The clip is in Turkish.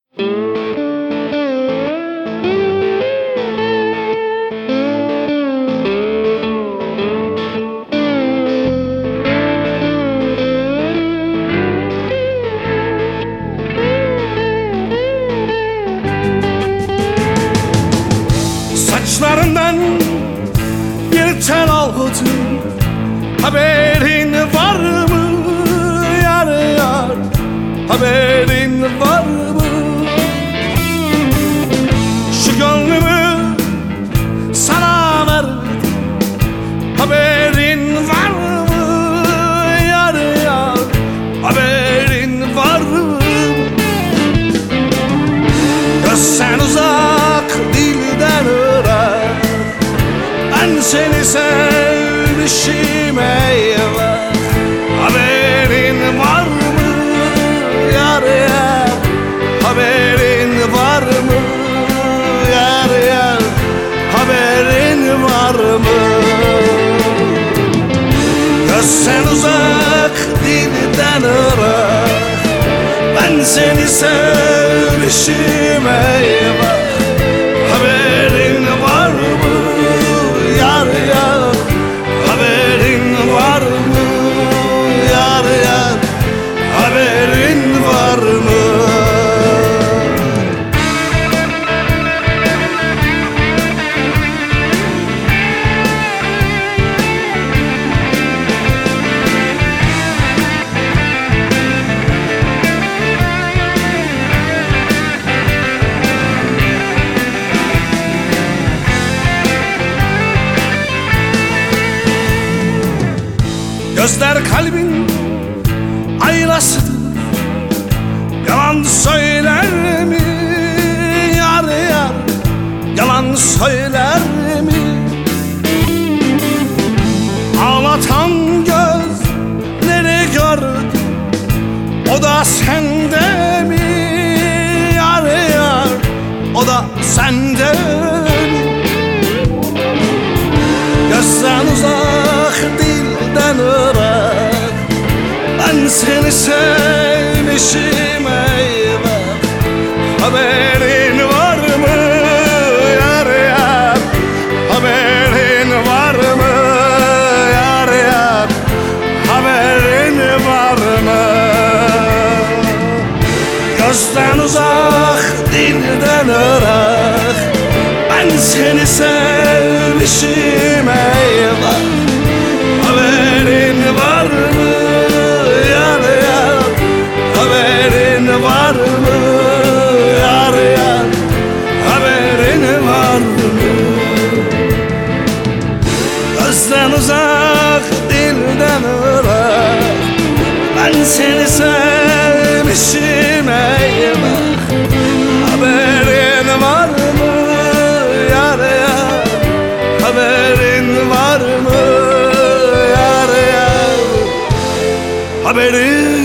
Saçlarından bir tel aldım, haberin var mı yar yar, haberin var mı? Şu gönlümü sana verdim, haberin var mı yar yar, haberin var mı? Gözden uzak, dilden ırak, ben seni sevmişim eyvah. Haberin var mı yar yar, haberin var mı yar yar, haberin var mı? Gözden uzak, dilden ırak, ben seni sevmişim eyvah. Haberin var mı yar yar, haberin var mı yar yar, haberin var mı? Gözler kalbin aynasıdır, yalan söyler mi yar yar, yalan söyler mi? Ağlatan gözleri gördüm, o da sende mi yar yar, o da sende mi? Gözden uzak, dilden ırak, ben seni sevmişim eyvah. Haberin var mı yar yar, haberin var mı yar yar, haberin var mı? Gözden uzak, dilden ırak, ben seni sevmişim eyvah. Haberin var mı yar yar, haberin var mı yar yar, haberin var mı? Gözden uzak, dilden ırak, ben seni sevmişim eyvah. Haberin var mı yar yar, haberin var mı yar yar, haberin